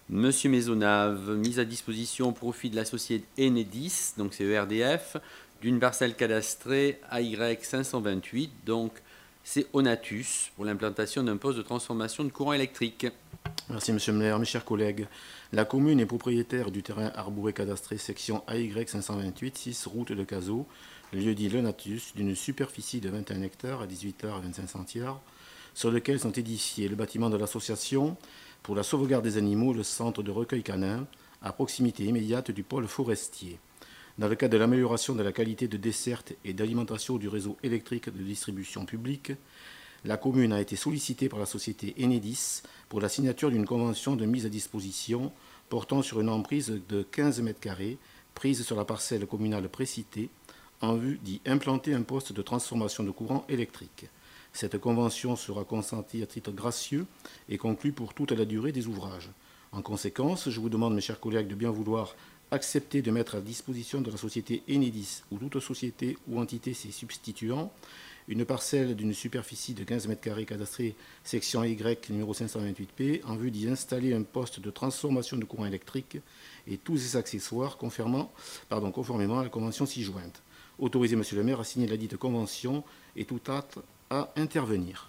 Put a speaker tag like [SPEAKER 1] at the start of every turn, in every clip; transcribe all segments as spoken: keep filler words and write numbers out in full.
[SPEAKER 1] Monsieur Maisonnave, mise à disposition au profit de la société Enedis, donc c'est E R D F, d'une parcelle cadastrée A Y cinq cent vingt-huit, donc c'est Onatus, pour l'implantation d'un poste de transformation de courant électrique.
[SPEAKER 2] Merci Monsieur le maire, mes chers collègues. La commune est propriétaire du terrain arboré cadastré section A Y cinq cent vingt-huit, six route de Cazaux, lieu dit Lenatus, d'une superficie de vingt et un hectares à dix-huit heures et vingt-cinq centières, sur lequel sont édifiés le bâtiment de l'association pour la sauvegarde des animaux, le centre de recueil canin, à proximité immédiate du pôle forestier. Dans le cadre de l'amélioration de la qualité de desserte et d'alimentation du réseau électrique de distribution publique, la commune a été sollicitée par la société Enedis pour la signature d'une convention de mise à disposition portant sur une emprise de quinze mètres carrés prise sur la parcelle communale précitée en vue d'y implanter un poste de transformation de courant électrique. Cette convention sera consentie à titre gracieux et conclue pour toute la durée des ouvrages. En conséquence, je vous demande, mes chers collègues, de bien vouloir accepter de mettre à disposition de la société Enedis ou toute société ou entité s'y substituant une parcelle d'une superficie de quinze mètres carrés cadastrée section Y numéro cinq cent vingt-huit P en vue d'y installer un poste de transformation de courant électrique et tous ses accessoires conformément, pardon, conformément à la convention ci-jointe. Autorisez Monsieur le maire à signer la dite convention et tout acte à intervenir.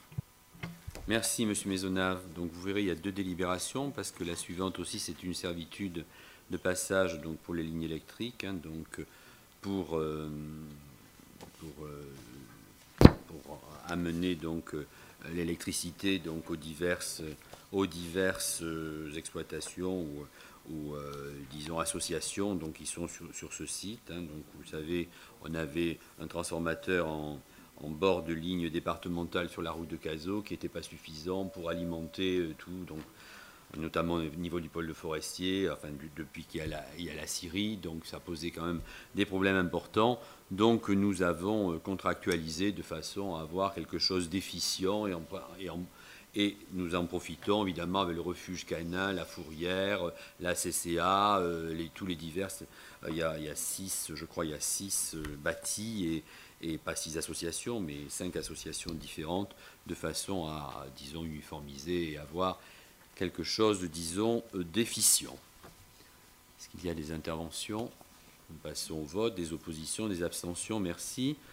[SPEAKER 1] Merci Monsieur Maisonnave. Donc vous verrez, il y a deux délibérations parce que la suivante aussi c'est une servitude de passage donc pour les lignes électriques, hein, donc pour, euh, pour, euh, pour amener donc l'électricité donc aux diverses, aux diverses exploitations ou, ou euh, disons associations donc qui sont sur, sur ce site. Hein. Donc vous savez, on avait un transformateur en en bord de ligne départementale sur la route de Cazaux qui n'était pas suffisant pour alimenter euh, tout, donc, notamment au niveau du pôle de forestier, enfin, du, depuis qu'il y a, la, il y a la scierie, donc ça posait quand même des problèmes importants. Donc nous avons contractualisé de façon à avoir quelque chose d'efficient et, en, et, en, et nous en profitons évidemment avec le refuge canin, la fourrière, la C C A, euh, les, tous les divers. Euh, il, y a, il y a six, je crois, il y a six euh, bâtis et et pas six associations, mais cinq associations différentes, de façon à, disons, uniformiser et avoir quelque chose, disons, d'efficient. Est-ce qu'il y a des interventions? Nous passons au vote, des oppositions, des abstentions, merci.